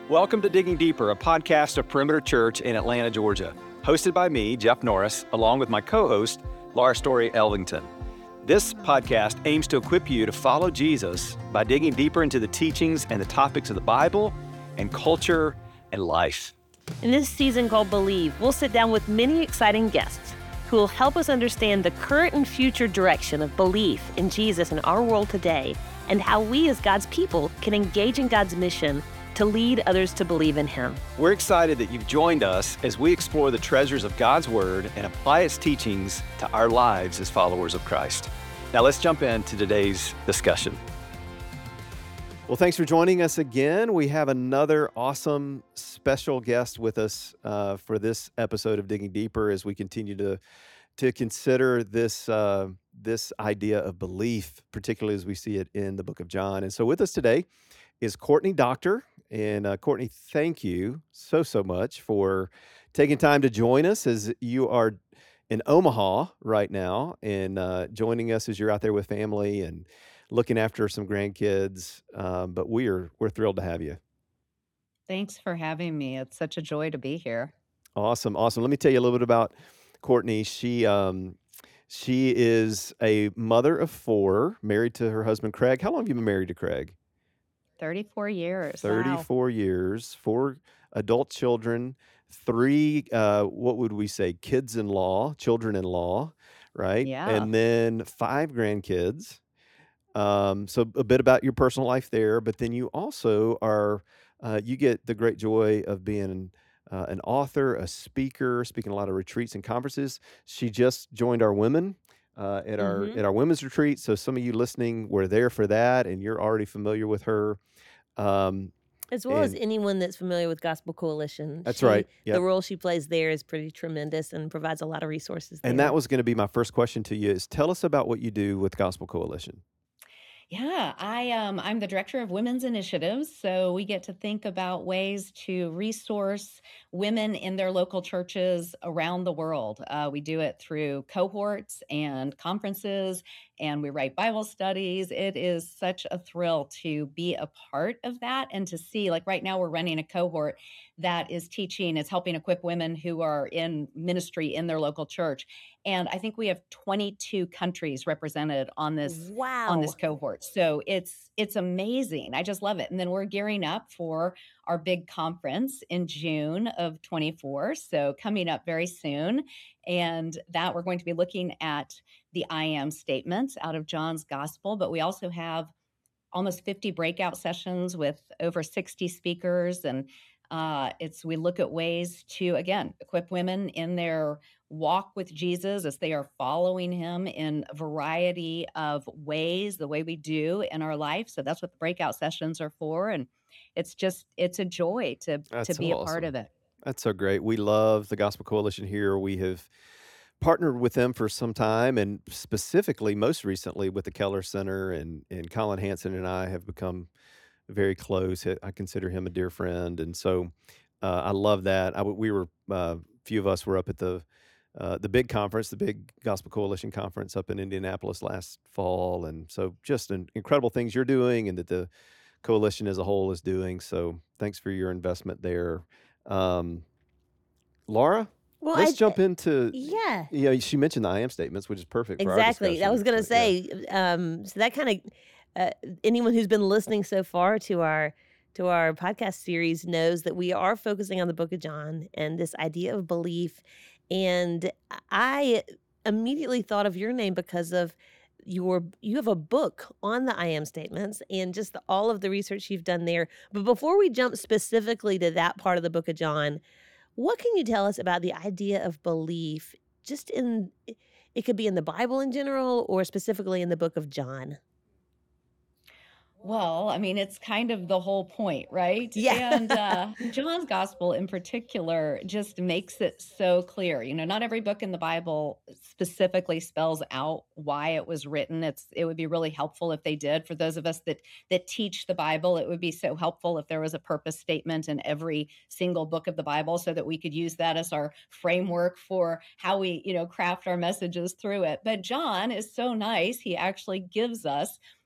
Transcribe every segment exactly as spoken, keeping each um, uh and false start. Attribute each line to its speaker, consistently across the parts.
Speaker 1: Welcome to Digging Deeper, a podcast of Perimeter Church in Atlanta, Georgia, hosted by me, Jeff Norris, along with my co-host, Laura Story Elvington. This podcast aims to equip you to follow Jesus by digging deeper into the teachings and the topics of the Bible and culture and life.
Speaker 2: In this season called Believe, we'll sit down with many exciting guests who will help us understand the current and future direction of belief in Jesus in our world today and how we as God's people can engage in God's mission to lead others to believe in Him.
Speaker 1: We're excited that you've joined us as we explore the treasures of God's Word and apply its teachings to our lives as followers of Christ. Now let's jump into today's discussion. Well, thanks for joining us again. We have another awesome special guest with us uh, for this episode of Digging Deeper as we continue to to consider this uh, this idea of belief, particularly as we see it in the book of John. And so with us today is Courtney Doctor. And uh, Courtney, thank you so, so much for taking time to join us as you are in Omaha right now and uh, joining us as you're out there with family and looking after some grandkids. Um, but we are, we're thrilled to have you.
Speaker 3: Thanks for having me. It's such a joy to be here.
Speaker 1: Awesome. Awesome. Let me tell you a little bit about Courtney. She, um, she is a mother of four, married to her husband, Craig. How long have you been married to Craig?
Speaker 3: thirty-four years.
Speaker 1: thirty-four
Speaker 3: Wow.
Speaker 1: years, four adult children, three, uh, what would we say, kids-in-law, children-in-law, right?
Speaker 3: Yeah.
Speaker 1: And then five grandkids. Um, so a bit about your personal life there, but then you also are, uh, you get the great joy of being uh, an author, a speaker, speaking a lot of retreats and conferences. She just joined our women uh, at our
Speaker 2: Mhm.
Speaker 1: at our women's retreat. So some of you listening were there for that, and you're already familiar with her. Um,
Speaker 2: As well as
Speaker 1: and
Speaker 2: anyone that's familiar with Gospel Coalition.
Speaker 1: that's
Speaker 2: She,
Speaker 1: right.
Speaker 2: The
Speaker 1: Yep.
Speaker 2: role she plays there is pretty tremendous and provides a lot of resources
Speaker 1: And
Speaker 2: there.
Speaker 1: that was going to be my first question to you is tell us about what you do with Gospel Coalition.
Speaker 3: Yeah, I um I'm the director of women's initiatives, so we get to think about ways to resource women in their local churches around the world. Uh, we do it through cohorts and conferences, and we write Bible studies. It is such a thrill to be a part of that and to see, like right now, we're running a cohort that is teaching, is helping equip women who are in ministry in their local church. And I think we have twenty-two countries represented on this on this
Speaker 2: Wow.
Speaker 3: cohort. So it's it's amazing. I just love it. And then we're gearing up for our big conference in June of twenty-four. So coming up very soon. And that we're going to be looking at the I am statements out of John's gospel, but we also have almost fifty breakout sessions with over sixty speakers. And uh, it's we look at ways to, again, equip women in their walk with Jesus as they are following him in a variety of ways, the way we do in our life. So that's what the breakout sessions are for. And it's just, it's a joy to to
Speaker 1: That's so
Speaker 3: be a part
Speaker 1: awesome.
Speaker 3: of it.
Speaker 1: That's so great. We love the Gospel Coalition here. We have partnered with them for some time, and specifically, most recently, with the Keller Center, and and Colin Hanson and I have become very close. I consider him a dear friend, and so uh, I love that. I, w- we were uh, a few of us were up at the uh, the big conference, the big Gospel Coalition conference up in Indianapolis last fall, and so just an incredible things you're doing, and that the coalition as a whole is doing. So thanks for your investment there. Um, Laura,
Speaker 2: Well,
Speaker 1: let's
Speaker 2: I,
Speaker 1: jump into,
Speaker 2: yeah,
Speaker 1: you know, she mentioned the I am statements, which is perfect for our
Speaker 2: exactly. I
Speaker 1: discussion.
Speaker 2: was going to
Speaker 1: So, yeah.
Speaker 2: say, um, so that kind of, uh, anyone who's been listening so far to our to our podcast series knows that we are focusing on the book of John and this idea of belief. And I immediately thought of your name because of your you have a book on the I am statements and just the, all of the research you've done there. But before we jump specifically to that part of the book of John, what can you tell us about the idea of belief just in it could be in the Bible in general or specifically in the book of John?
Speaker 3: Well, I mean, it's kind of the whole point, right?
Speaker 2: Yeah.
Speaker 3: And uh, John's gospel in particular just makes it so clear. You know, not every book in the Bible specifically spells out why it was written. It's it would be really helpful if they did. For those of us that that teach the Bible, it would be so helpful if there was a purpose statement in every single book of the Bible, so that we could use that as our framework for how we, you know, craft our messages through it. But John is so nice; he actually gives us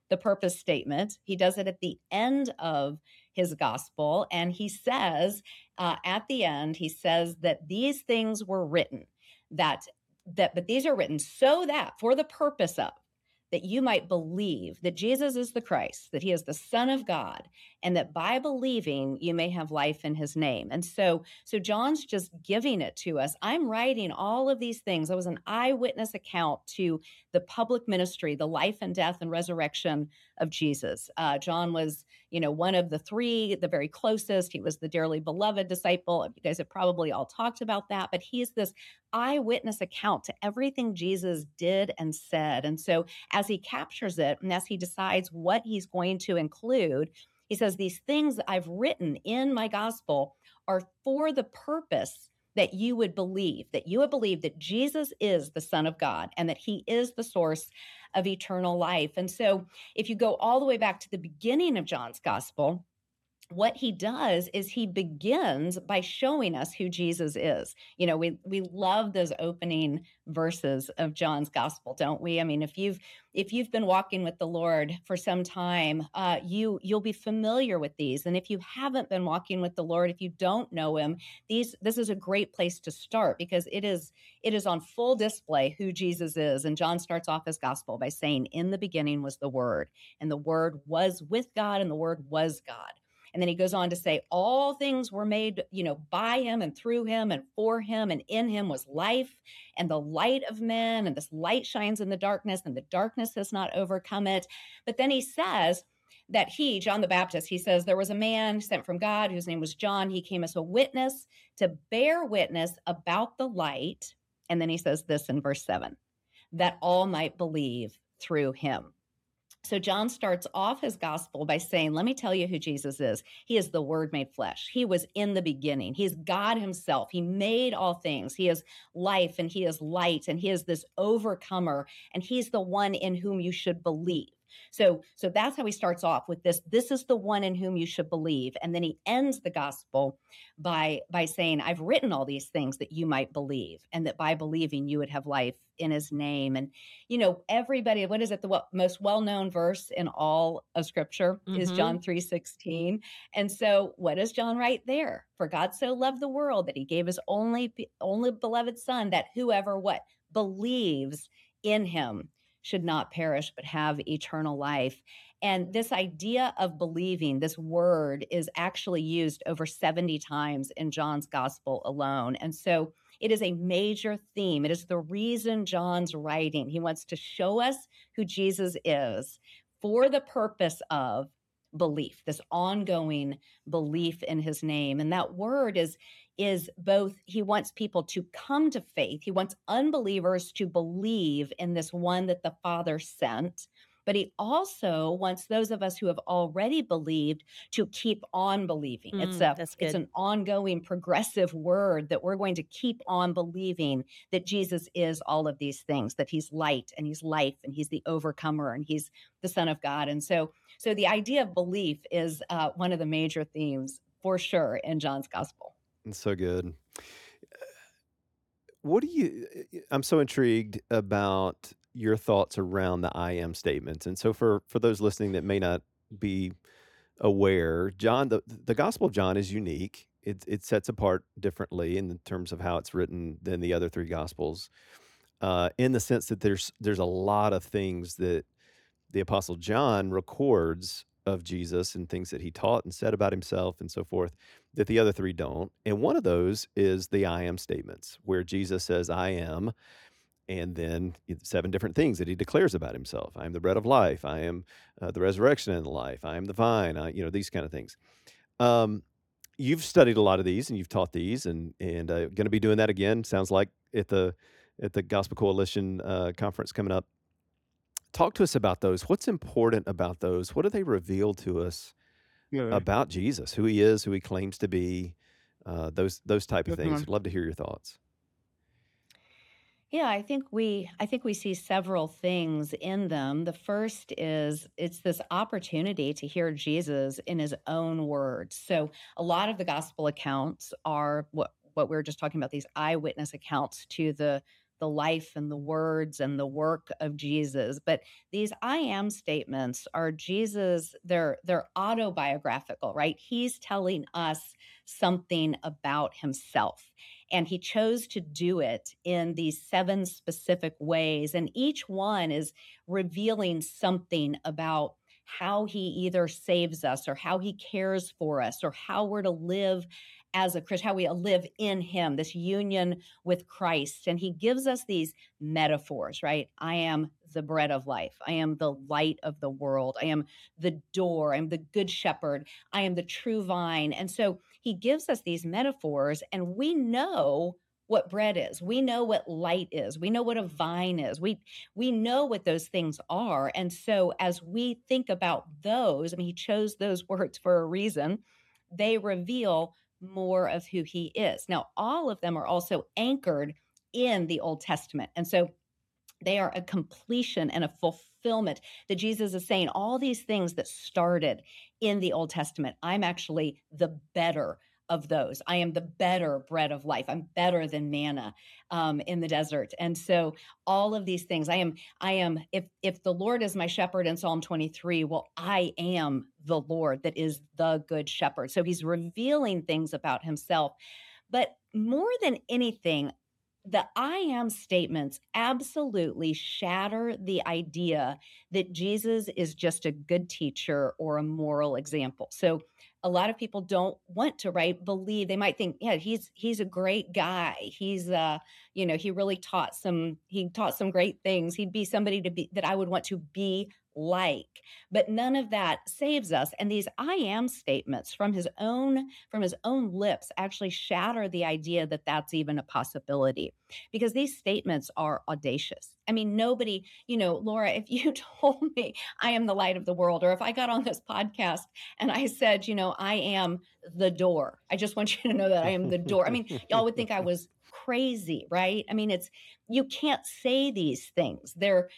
Speaker 3: the purpose statement. He does it at the end of his gospel. And he says, uh, at the end, he says that these things were written, that, that, but these are written so that for the purpose of, that you might believe that Jesus is the Christ, that he is the Son of God, and that by believing you may have life in his name. And so, so John's just giving it to us. I'm writing all of these things. I was an eyewitness account to the public ministry, the life and death and resurrection of Jesus. Uh, John was, you know, one of the three, the very closest. He was the dearly beloved disciple. You guys have probably all talked about that, but he's this eyewitness account to everything Jesus did and said. And so as he captures it and as he decides what he's going to include, he says, these things that I've written in my gospel are for the purpose that you would believe, that you would believe that Jesus is the Son of God and that he is the source of eternal life. And so if you go all the way back to the beginning of John's gospel, what he does is he begins by showing us who Jesus is. You know, we we love those opening verses of John's gospel, don't we? I mean, if you've if you've been walking with the Lord for some time, uh, you you'll be familiar with these. And if you haven't been walking with the Lord, if you don't know him, these this is a great place to start because it is it is on full display who Jesus is. And John starts off his gospel by saying, "In the beginning was the Word, and the Word was with God, and the Word was God." And then he goes on to say, all things were made, you know, by him and through him and for him, and in him was life and the light of men. And this light shines in the darkness, and the darkness has not overcome it. But then he says that he, John the Baptist, he says there was a man sent from God whose name was John. He came as a witness to bear witness about the light. And then he says this in verse seven, that all might believe through him. So John starts off his gospel by saying, let me tell you who Jesus is. He is the Word made flesh. He was in the beginning. He's God himself. He made all things. He is life and he is light and he is this overcomer, and he's the one in whom you should believe. So, so that's how he starts off with this. This is the one in whom you should believe. And then he ends the gospel by, by saying, I've written all these things that you might believe, and that by believing you would have life in his name. And, you know, everybody, what is it? The well, most well-known verse in all of scripture mm-hmm. is John three sixteen. And so what does John write there? For God so loved the world that he gave his only, only beloved son, that whoever what believes in him should not perish, but have eternal life. And this idea of believing, this word is actually used over seventy times in John's gospel alone. And so it is a major theme. It is the reason John's writing. He wants to show us who Jesus is for the purpose of belief, this ongoing belief in his name. And that word is is both, he wants people to come to faith. He wants unbelievers to believe in this one that the Father sent, but he also wants those of us who have already believed to keep on believing. Mm, it's a,
Speaker 2: that's good.
Speaker 3: It's an ongoing progressive word that we're going to keep on believing that Jesus is all of these things, that he's light and he's life and he's the overcomer and he's the Son of God. And so, so the idea of belief is uh, one of the major themes for sure in John's gospel.
Speaker 1: It's so good. What do you, I'm so intrigued about your thoughts around the I am statements. And so for, for those listening that may not be aware, John, the, the Gospel of John is unique. It, it sets apart differently in terms of how it's written than the other three Gospels, uh, in the sense that there's, there's a lot of things that the Apostle John records of Jesus and things that he taught and said about himself and so forth that the other three don't. And one of those is the I am statements, where Jesus says, I am, and then seven different things that he declares about himself. I am the bread of life. I am uh, the resurrection and the life. I am the vine. I, you know, these kind of things. Um, you've studied a lot of these and you've taught these, and and uh, going to be doing that again. Sounds like at the at the Gospel Coalition uh, conference coming up. Talk to us about those. What's important about those? What do they reveal to us yeah. about Jesus, who he is, who he claims to be, uh, those those type of things? I'd love to hear your thoughts.
Speaker 3: Yeah, I think we I think we see several things in them. The first is it's this opportunity to hear Jesus in his own words. So a lot of the gospel accounts are what what we were just talking about, these eyewitness accounts to the the life and the words and the work of Jesus. But these I am statements are Jesus, they're they're autobiographical, right? He's telling us something about himself. And he chose to do it in these seven specific ways. And each one is revealing something about how he either saves us or how he cares for us or how we're to live as a Christian, how we live in him, this union with Christ. And he gives us these metaphors, right? I am the bread of life. I am the light of the world. I am the door. I'm the good shepherd. I am the true vine. And so he gives us these metaphors, and we know what bread is. We know what light is. We know what a vine is. We we know what those things are. And so as we think about those, I mean, he chose those words for a reason. They reveal more of who he is. Now, all of them are also anchored in the Old Testament. And so they are a completion and a fulfillment that Jesus is saying all these things that started in the Old Testament. I'm actually the better of those. I am the better bread of life. I'm better than manna um, in the desert. And so all of these things, I am, I am, if if the Lord is my shepherd in Psalm twenty-three, well, I am the Lord that is the good shepherd. So he's revealing things about himself. But more than anything, the I am statements absolutely shatter the idea that Jesus is just a good teacher or a moral example. So a lot of people don't want to, right, believe. They might think, yeah, he's he's a great guy. He's uh, you know, he really taught some he taught some great things. He'd be somebody to be that I would want to be like. But none of that saves us. And these I am statements from his own from his own lips actually shatter the idea that that's even a possibility, because these statements are audacious. I mean, nobody, you know, Laura, if you told me I am the light of the world, or if I got on this podcast and I said, you know, I am the door, I just want you to know that I am the door. I mean, y'all would think I was crazy, right? I mean, it's, you can't say these things. They're,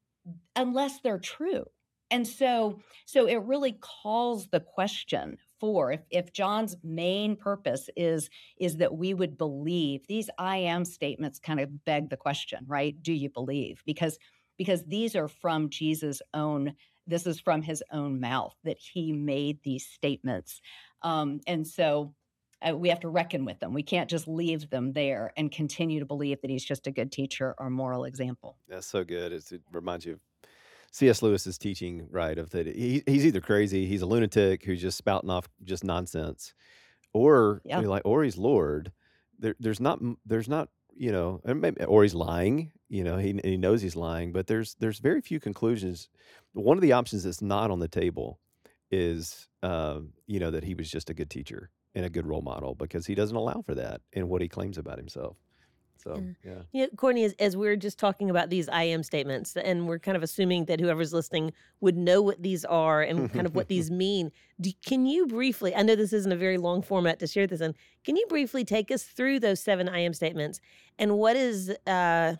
Speaker 3: unless they're true. And so, so it really calls the question for if, if John's main purpose is, is that we would believe, these I am statements kind of beg the question, right? Do you believe? Because, because these are from Jesus' own, this is from his own mouth that he made these statements. Um, and so uh, we have to reckon with them. We can't just leave them there and continue to believe that he's just a good teacher or moral example.
Speaker 1: That's so good. It's, it reminds you of C S Lewis's teaching, right? Of that he, he's either crazy, he's a lunatic who's just spouting off just nonsense, or
Speaker 3: Yeah.
Speaker 1: you know, like, or he's Lord. There, there's not, there's not, you know, and maybe, or he's lying. You know, he he knows he's lying, but there's there's very few conclusions. One of the options that's not on the table is, um, you know, that he was just a good teacher and a good role model, because he doesn't allow for that in what he claims about himself. So, yeah.
Speaker 2: You know, Courtney, as, as we're just talking about these I am statements, and we're kind of assuming that whoever's listening would know what these are and kind of what these mean, do, can you briefly, I know this isn't a very long format to share this in, can you briefly take us through those seven I am statements? And what is, uh,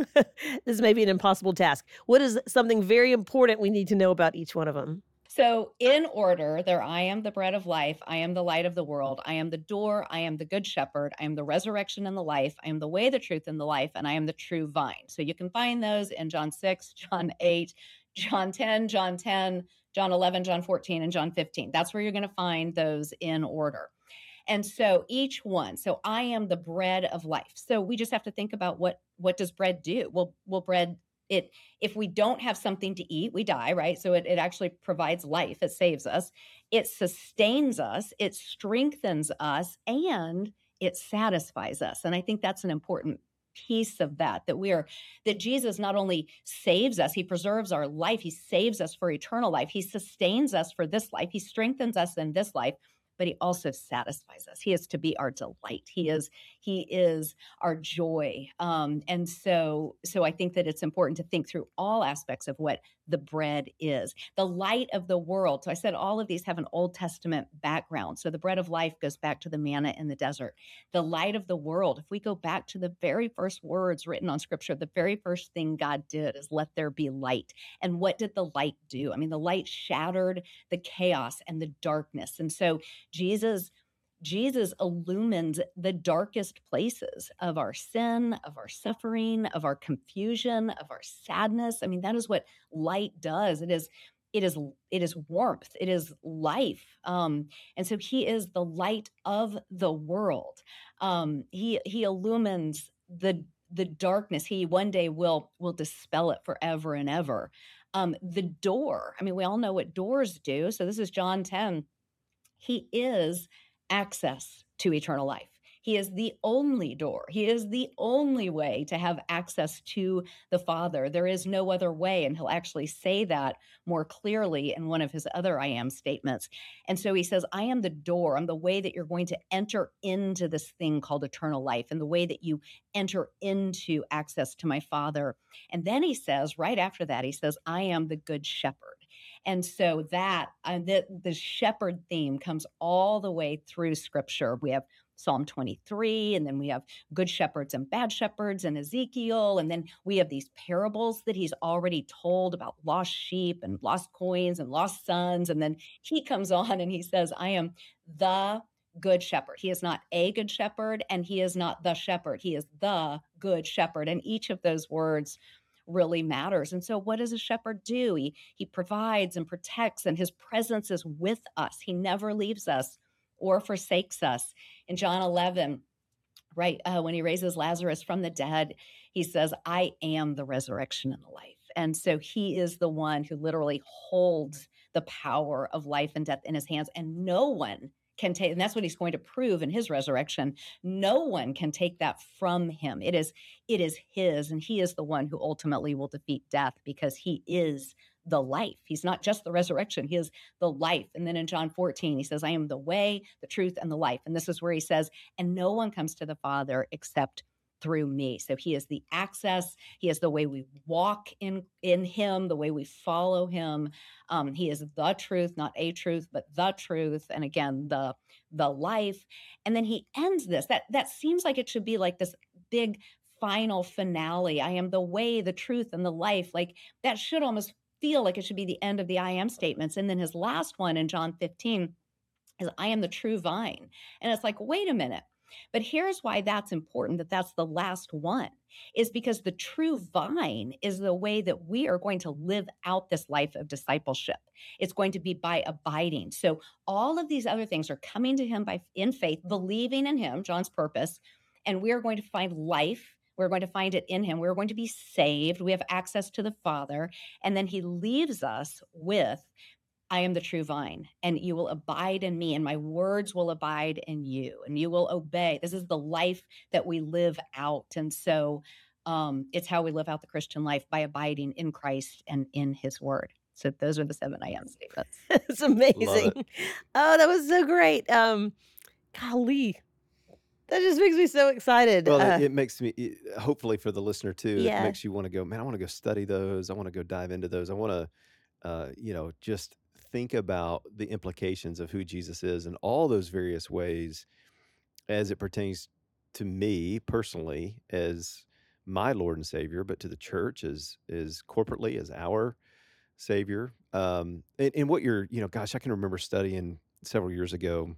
Speaker 2: this may be an impossible task, what is something very important we need to know about each one of them?
Speaker 3: So in order, there, I am the bread of life. I am the light of the world. I am the door. I am the good shepherd. I am the resurrection and the life. I am the way, the truth, and the life. And I am the true vine. So you can find those in John six, John eight, John ten, John ten, John eleven, John fourteen, and John fifteen. That's where you're going to find those in order. And so each one, so I am the bread of life. So we just have to think about what, what does bread do? Well, well, bread It, if we don't have something to eat, we die, right? So it, it actually provides life. It saves us. It sustains us. It strengthens us, and it satisfies us. And I think that's an important piece of that, that we are, that Jesus not only saves us, he preserves our life. He saves us for eternal life. He sustains us for this life. He strengthens us in this life, but he also satisfies us. He is to be our delight. He is, he is our joy. Um, and so, so I think that it's important to think through all aspects of what the bread is. The light of the world. So I said all of these have an Old Testament background. So the bread of life goes back to the manna in the desert. The light of the world, if we go back to the very first words written on scripture, the very first thing God did is let there be light. And what did the light do? I mean, the light shattered the chaos and the darkness. And so Jesus Jesus illumines the darkest places of our sin, of our suffering, of our confusion, of our sadness. I mean, that is what light does. It is it is it is warmth, it is life. Um, and so he is the light of the world. Um, he he illumines the the darkness. He one day will will dispel it forever and ever. Um, the door. I mean, we all know what doors do. So this is John ten. He is access to eternal life. He is the only door. He is the only way to have access to the Father. There is no other way. And he'll actually say that more clearly in one of his other I am statements. And so he says, I am the door. I'm the way that you're going to enter into this thing called eternal life, and the way that you enter into access to my Father. And then he says, right after that, he says, I am the good shepherd. And so that uh, the, the shepherd theme comes all the way through Scripture. We have Psalm twenty-three, and then we have good shepherds and bad shepherds and Ezekiel. And then we have these parables that he's already told about lost sheep and lost coins and lost sons. And then he comes on and he says, I am the good shepherd. He is not a good shepherd, and he is not the shepherd. He is the good shepherd. And each of those words really matters. And so what does a shepherd do? He he provides and protects, and his presence is with us. He never leaves us or forsakes us. In John eleven, right, uh, when he raises Lazarus from the dead, he says, I am the resurrection and the life. And so he is the one who literally holds the power of life and death in his hands, and no one can take, and that's what he's going to prove in his resurrection. No one can take that from him. It is, it is his, and he is the one who ultimately will defeat death, because he is the life. He's not just the resurrection, he is the life. And then in John fourteen, he says, I am the way, the truth, and the life. And this is where he says, and no one comes to the Father except through me. So he is the access. He is the way we walk in, in him, the way we follow him. Um, he is the truth, not a truth, but the truth. And again, the, the life. And then he ends this. That, that seems like it should be like this big final finale. I am the way, the truth, and the life. Like that should almost feel like it should be the end of the I am statements. And then his last one in John fifteen is, I am the true vine. And it's like, wait a minute. But here's why that's important, that that's the last one, is because the true vine is the way that we are going to live out this life of discipleship. It's going to be by abiding. So all of these other things are coming to him by in faith, believing in him, John's purpose, and we are going to find life. We're going to find it in him. We're going to be saved. We have access to the Father. And then he leaves us with, I am the true vine, and you will abide in me, and my words will abide in you, and you will obey. This is the life that we live out. And so um, it's how we live out the Christian life, by abiding in Christ and in his word. So those are the seven I am statements.
Speaker 2: It's amazing. It. Oh, that was so great. Um, golly. That just makes me so excited.
Speaker 1: Well,
Speaker 2: uh,
Speaker 1: it, it makes me, it, hopefully for the listener too,
Speaker 2: yeah.
Speaker 1: it makes you want to go, man, I want to go study those. I want to go dive into those. I want to, uh, you know, just think about the implications of who Jesus is in all those various ways as it pertains to me personally as my Lord and Savior, but to the church as, as corporately as our Savior. Um, and, and what you're, you know, gosh, I can remember studying several years ago,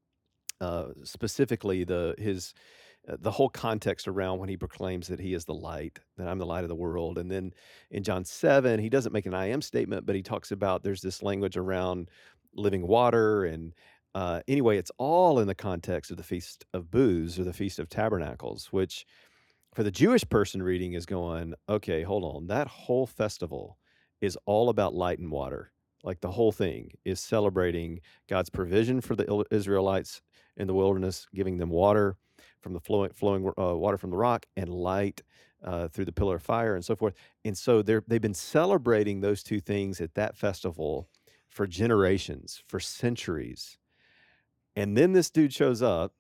Speaker 1: uh, specifically the, his, uh, the whole context around when he proclaims that he is the light, that I'm the light of the world. And then in John seven, he doesn't make an I am statement, but he talks about there's this language around living water. And uh, anyway, it's all in the context of the Feast of Booths, or the Feast of Tabernacles, which for the Jewish person reading is going, okay, hold on. That whole festival is all about light and water. Like the whole thing is celebrating God's provision for the Israelites in the wilderness, giving them water from the flowing, flowing uh, water from the rock, and light uh, through the pillar of fire, and so forth. And so they're, they've been celebrating those two things at that festival for generations, for centuries. And then this dude shows up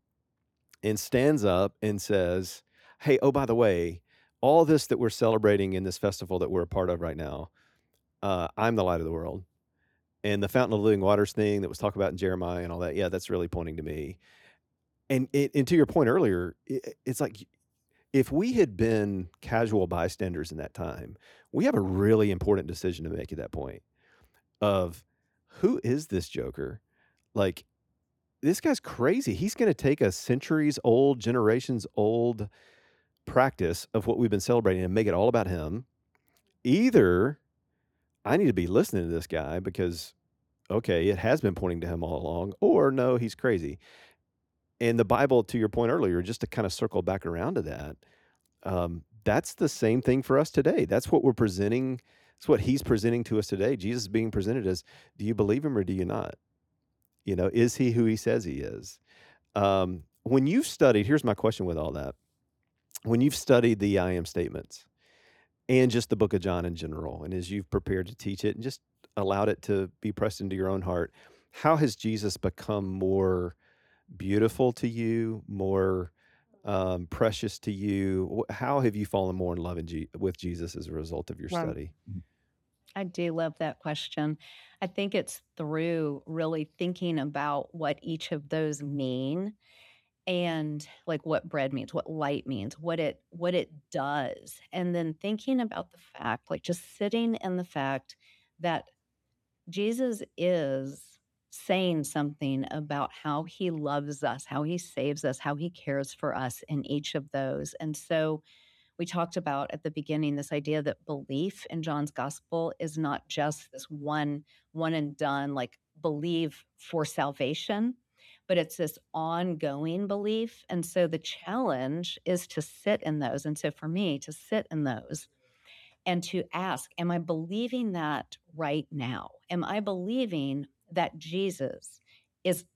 Speaker 1: and stands up and says, hey, oh, by the way, all this that we're celebrating in this festival that we're a part of right now, uh, I'm the light of the world. And the fountain of living waters thing that was talked about in Jeremiah and all that, yeah, that's really pointing to me. And, and to your point earlier, it's like, if we had been casual bystanders in that time, we have a really important decision to make at that point of, who is this joker? Like,
Speaker 4: this guy's crazy. He's going to take a centuries old, generations old practice of what we've been celebrating and make it all about him. Either I need to be listening to this guy because, okay, it has been pointing to him all along, or no, he's crazy. And the Bible, to your point earlier, just to kind of circle back around to that, um, that's the same thing for us today. That's what we're presenting. That's what he's presenting to us today. Jesus is being presented as, do you believe him or do you not? You know, is he who he says he is? Um, when you've studied, here's my question with all that. When you've studied the I am statements and just the book of John in general, and as you've prepared to teach it and just allowed it to be pressed into your own heart, how has Jesus become more beautiful to you, more um, precious to you? Wh- How have you fallen more in love in Je- with Jesus as a result of your
Speaker 3: Wow.
Speaker 4: study?
Speaker 3: I do love that question. I think it's through really thinking about what each of those mean and like what bread means, what light means, what it what it does. And then thinking about the fact, like just sitting in the fact that Jesus is saying something about how he loves us, how he saves us, how he cares for us in each of those. And so we talked about at the beginning this idea that belief in John's gospel is not just this one one and done like believe for salvation, but it's this ongoing belief. And so the challenge is to sit in those. And so for me to sit in those and to ask, am I believing that right now? Am I believing that Jesus is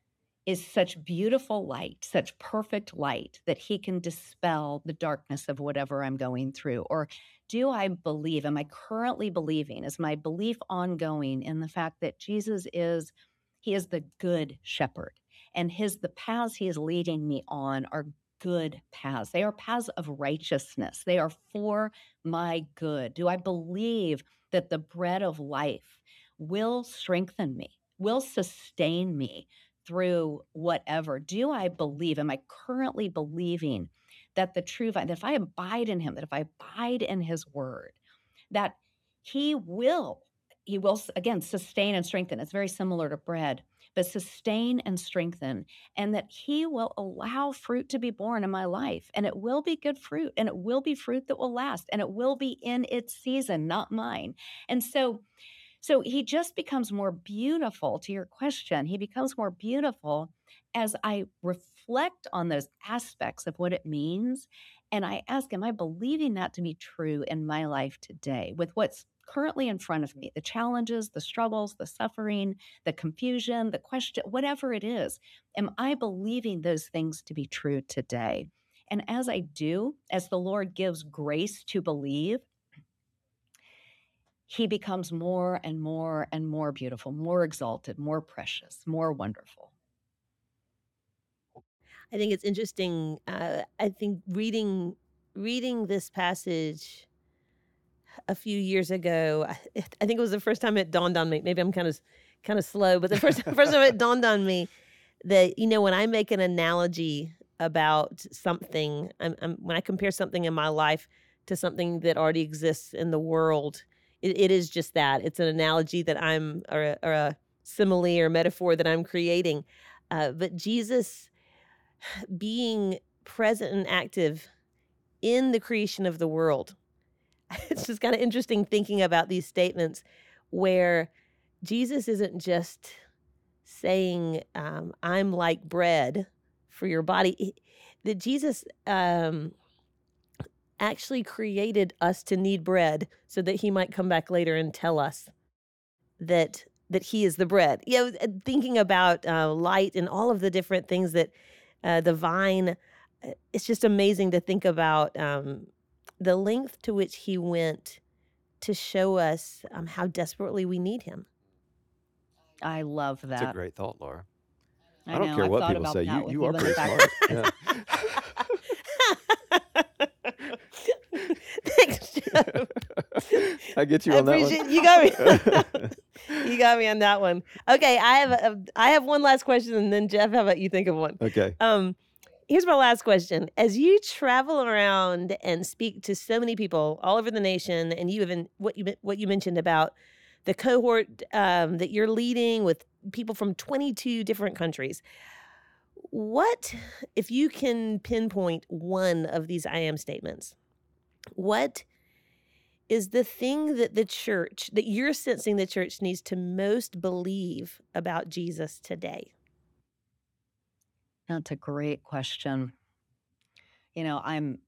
Speaker 3: is such beautiful light, such perfect light that he can dispel the darkness of whatever I'm going through? Or do I believe, am I currently believing, is my belief ongoing in the fact that Jesus is, he is the good shepherd and his, the paths he is leading me on are good paths. They are paths of righteousness. They are for my good. Do I believe that the bread of life will strengthen me, will sustain me through whatever? Do I believe, am I currently believing that the true vine, that if I abide in him, that if I abide in his word, that he will, he will again sustain and strengthen. It's very similar to bread, but sustain and strengthen, and that he will allow fruit to be born in my life, and it will be good fruit, and it will be fruit that will last, and it will be in its season, not mine. And so so he just becomes more beautiful, to your question. He becomes more beautiful as I reflect on those aspects of what it means. And I ask, am I believing that to be true in my life today with what's currently in front of me, the challenges, the struggles, the suffering, the confusion, the question, whatever it is? Am I believing those things to be true today? And as I do, as the Lord gives grace to believe, he becomes more and more and more beautiful, more exalted, more precious, more wonderful.
Speaker 2: I think it's interesting. Uh, I think reading reading this passage a few years ago, I, I think it was the first time it dawned on me. Maybe I'm kind of kind of slow, but the first first time it dawned on me that, you know, when I make an analogy about something, I'm, I'm, when I compare something in my life to something that already exists in the world, it, it is just that. It's an analogy that I'm, or a, or a simile or metaphor that I'm creating. Uh, but Jesus being present and active in the creation of the world. It's just kind of interesting thinking about these statements where Jesus isn't just saying, um, I'm like bread for your body. He- That Jesus um, actually created us to need bread so that he might come back later and tell us that that he is the bread. You know, uh, thinking about uh, light and all of the different things that uh, the vine, uh, it's just amazing to think about um, the length to which he went to show us um, how desperately we need him.
Speaker 3: I love
Speaker 4: It's a
Speaker 3: that.
Speaker 4: great thought, Laura.
Speaker 3: I
Speaker 4: I don't
Speaker 3: know.
Speaker 4: care
Speaker 3: I've
Speaker 4: what
Speaker 3: thought
Speaker 4: people
Speaker 3: about
Speaker 4: say.
Speaker 3: that
Speaker 4: You
Speaker 3: with
Speaker 4: you are
Speaker 3: even the
Speaker 4: pretty
Speaker 3: fact
Speaker 4: smart. Yeah.
Speaker 2: Thanks, Joe.
Speaker 4: I get you
Speaker 2: I
Speaker 4: on that one.
Speaker 2: appreciate you got me. You got me on that one. Okay, I have a, I have one last question, and then Jeff, how about you think of one?
Speaker 4: Okay.
Speaker 2: Um, here's my last question: as you travel around and speak to so many people all over the nation, and you even what you what you mentioned about the cohort um, that you're leading with people from twenty-two different countries. What, if you can pinpoint one of these I am statements, what is the thing that the church, that you're sensing the church needs to most believe about Jesus today?
Speaker 3: That's a great question. You know, I'm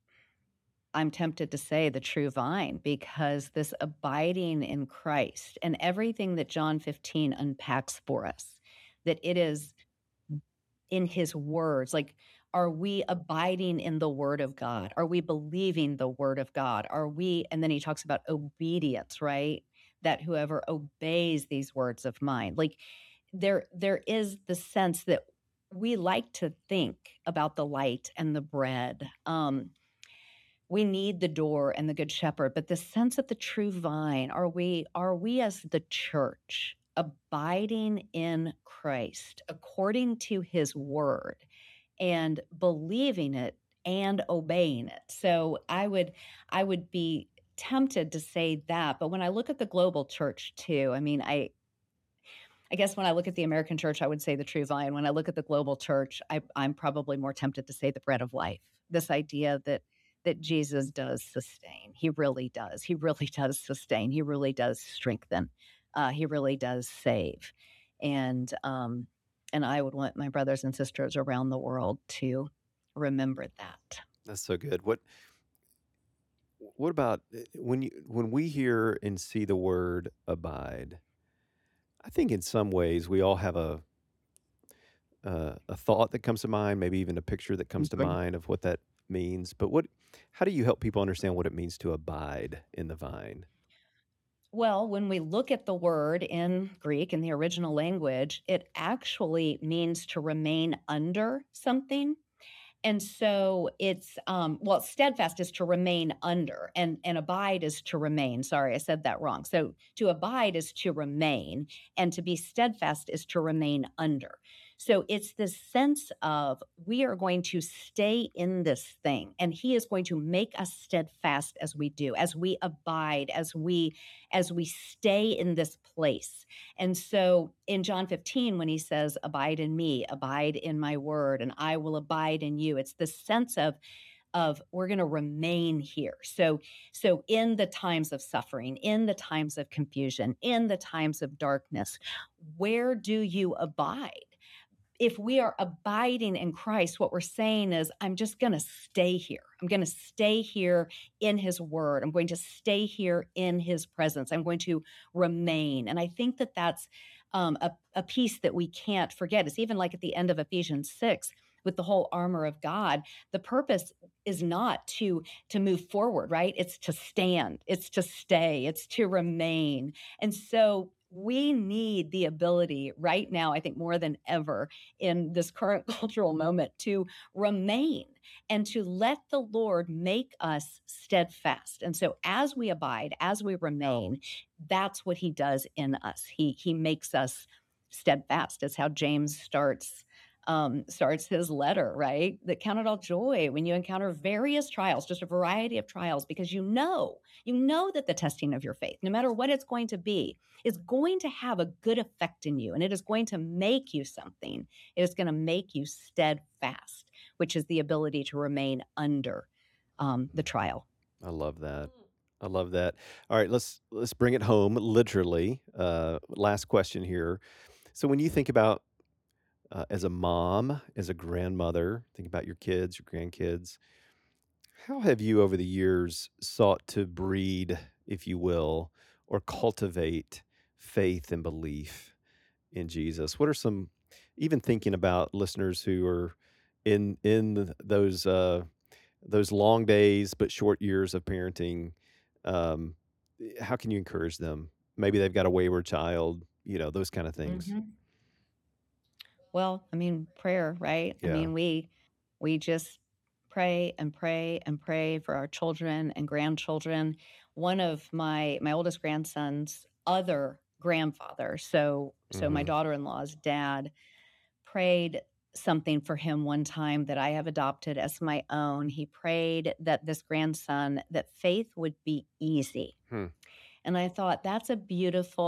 Speaker 3: I'm tempted to say the true vine, because this abiding in Christ and everything that John fifteen unpacks for us, that it is in his words. Like, are we abiding in the word of God? Are we believing the word of God? Are we, and then he talks about obedience, right? That whoever obeys these words of mine, like there, there is the sense that we like to think about the light and the bread. Um, we need the door and the good shepherd, but the sense of the true vine, are we, are we as the church abiding in Christ according to his word and believing it and obeying it? So I would, I would be tempted to say that. But when I look at the global church too, I mean, I, I guess when I look at the American church, I would say the true vine. When I look at the global church, I, I'm probably more tempted to say the bread of life. This idea that that Jesus does sustain. He really does. He really does sustain. He really does strengthen. Uh, he really does save. And um, and I would want my brothers and sisters around the world to remember that.
Speaker 4: That's so good. What what about uh, when you when we hear and see the word abide? I think in some ways we all have a uh, a thought that comes to mind, maybe even a picture that comes to
Speaker 3: Good.
Speaker 4: mind of what that means. But what how do you help people understand what it means to abide in the vine?
Speaker 3: Well, when we look at the word in Greek, in the original language, it actually means to remain under something. And so it's, um, well, steadfast is to remain under, and, and abide is to remain. Sorry, I said that wrong. So to abide is to remain, and to be steadfast is to remain under. So it's this sense of we are going to stay in this thing, and he is going to make us steadfast as we do, as we abide, as we as we stay in this place. And so in John fifteen, when he says, abide in me, abide in my word, and I will abide in you, it's the sense of of we're going to remain here. So so in the times of suffering, in the times of confusion, in the times of darkness, where do you abide? If we are abiding in Christ, what we're saying is, I'm just going to stay here. I'm going to stay here in his word. I'm going to stay here in his presence. I'm going to remain. And I think that that's um, a, a piece that we can't forget. It's even like at the end of Ephesians six, with the whole armor of God, the purpose is not to to move forward, right? It's to stand, it's to stay, it's to remain. And so we need the ability right now, I think more than ever in this current cultural moment, to remain and to let the Lord make us steadfast. And so as we abide, as we remain, that's what he does in us. He he makes us steadfast. It's how James starts um, starts his letter, right? That count it all joy when you encounter various trials, just a variety of trials, because you know, you know that the testing of your faith, no matter what it's going to be, is going to have a good effect in you, and it is going to make you something. It is going to make you steadfast, which is the ability to remain under um, the trial.
Speaker 4: I love that. I love that. All right, let's let's bring it home literally. Uh, last question here. So when you think about uh, as a mom, as a grandmother, think about your kids, your grandkids. How have you over the years sought to breed, if you will, or cultivate faith and belief in Jesus? What are some, even thinking about listeners who are in in those uh, those long days but short years of parenting? Um, how can you encourage them? Maybe they've got a wayward child, you know, those kind of things.
Speaker 3: Mhm. Well, I mean, prayer, right? I
Speaker 4: Yeah.
Speaker 3: mean, we we just pray and pray and pray for our children and grandchildren. One of my my oldest grandson's other grandfather, so so my
Speaker 4: hmm
Speaker 3: daughter-in-law's dad, prayed something for him one time that I have adopted as my own. He prayed that this grandson, that faith would be easy.
Speaker 4: Hmm.
Speaker 3: And I thought that's a beautiful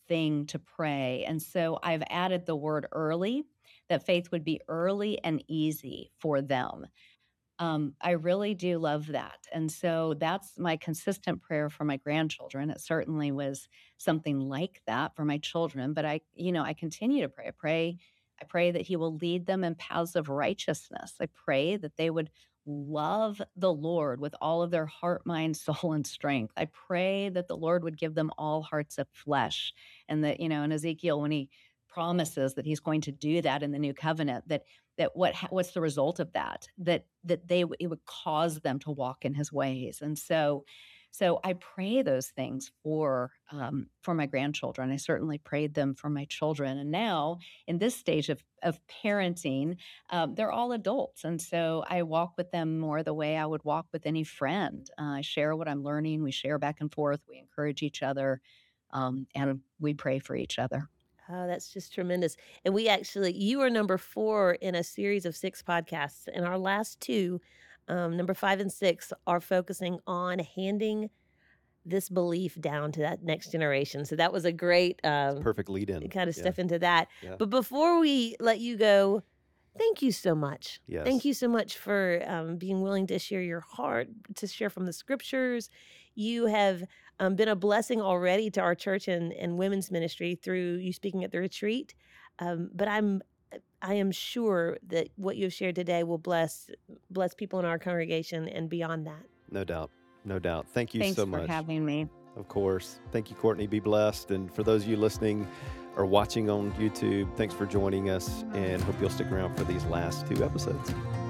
Speaker 3: thing to pray. And so I've added the word early, that faith would be early and easy for them. Um, I really do love that. And so that's my consistent prayer for my grandchildren. It certainly was something like that for my children, but I, you know, I continue to pray. I pray, I pray that he will lead them in paths of righteousness. I pray that they would love the Lord with all of their heart, mind, soul, and strength. I pray that the Lord would give them all hearts of flesh. And that, you know, in Ezekiel, when he promises that he's going to do that in the new covenant, that that what ha- what's the result of that? That that they w- it would cause them to walk in his ways. And so, so I pray those things for um, for my grandchildren. I certainly prayed them for my children. And now in this stage of of parenting, um, they're all adults, and so I walk with them more the way I would walk with any friend. Uh, I share what I'm learning. We share back and forth. We encourage each other, um, and we pray for each other.
Speaker 2: Oh, that's just tremendous. And we actually, you are number four in a series of six podcasts. And our last two, um, number five and six, are focusing on handing this belief down to that next generation. So that was a great um,
Speaker 4: Perfect lead in.
Speaker 2: kind of
Speaker 4: Yeah.
Speaker 2: step into that.
Speaker 4: Yeah.
Speaker 2: But before we let you go, thank you so much.
Speaker 4: Yes.
Speaker 2: Thank you so much for um, being willing to share your heart, to share from the scriptures. You have um, been a blessing already to our church and, and women's ministry through you speaking at the retreat. Um, but I'm I am sure that what you have shared today will bless bless people in our congregation and beyond that.
Speaker 4: No doubt. No doubt. Thank you
Speaker 3: Thanks
Speaker 4: so
Speaker 3: for
Speaker 4: much.
Speaker 3: having me.
Speaker 4: Of course. Thank you, Courtney. Be blessed. And for those of you listening or watching on YouTube, thanks for joining us, and hope you'll stick around for these last two episodes.